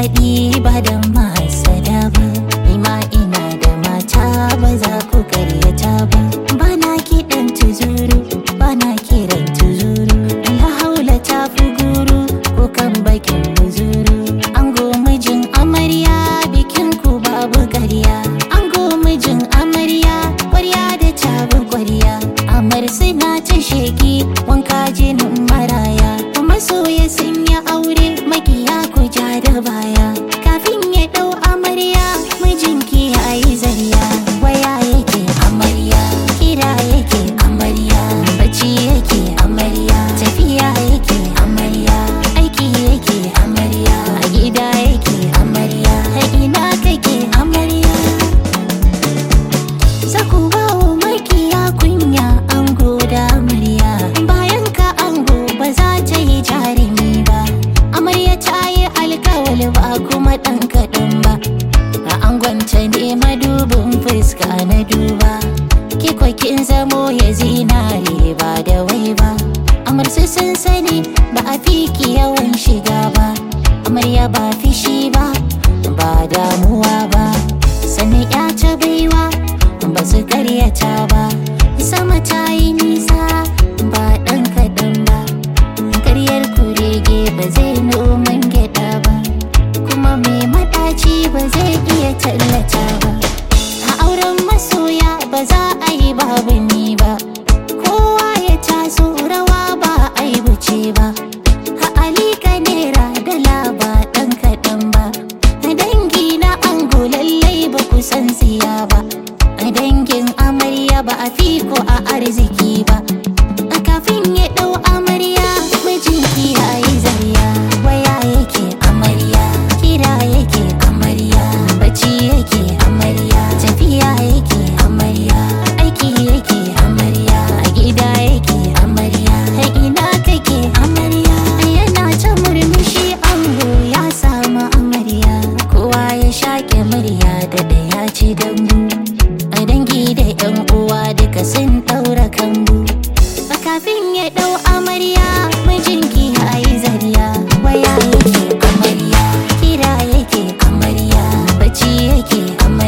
daɗi ba da masada ba. Nima ina da mata ba za ku karyata ba. Bana kiɗan tuzuru, bana kiran tuzuru. La haula ta fi guru ko kan bakin muzuru. Ango mijin amarya bikin ku babu ƙarya. Ango mijin amarya ƙwarya da tabu ƙwarya. Amar suna ta sheki wanka jinin maraya. Masoya sun yi aure makiya ku ja da baya. Kafin ya ɗau amarya mijinki ya yi zarya. Waya yake amarya, kira yake amarya, bacci yake amarya, tafiya yake amarya, aiki yake amarya, a gida yake amarya, a ina kake amarya. Zaku bawo makiya kunya ango da amarya. Bayan ka ango ba za ta yi jarumi ba. Amarya ta yi alkawali ba kuma ɗan kaɗan ba. A angonta ne madubin fuska na duba. Ki kin zamo ya zinare ba da wai ba. Amarsu sun sani ba a fi ki yawan shiga ba. Amarya ba fishi ba, ba damuwa ba. Sannan ya ta baiwa ba su karyata ba. Sama ta yi nisa ba ɗan kaɗan ba. Karyar kurege ba zai noman gyaɗa ba. Kuma mai maɗaci ba zai iya tallata ba. A auren masoya ba za a yi babu ni ba. Kowa ya taso rawa ba a yi wuce ba. A alika nera dala ba ɗan kaɗan ba. A dangi na ango lallai ba ku san siya ba. A dangin amarya ba a fi ko a arziki ba. A kafin ya ɗau amarya mijinki ya yi zarya. Waya yake amarya, kira yake amarya, bacci yake amarya, tafiya yake amarya, aiki yake amarya, a gida yake amarya, a ina kake amarya. Yana ta murmushi ango ya samu amarya. Kowa ya shaƙe murya da ya ci dambu. A dangi da 'yan uwa duka sun ɗaura kambu. A kafin ya ɗau amarya mijinki ya yi zarya. Waya yake amarya, kira yake amarya, bacci yake amarya.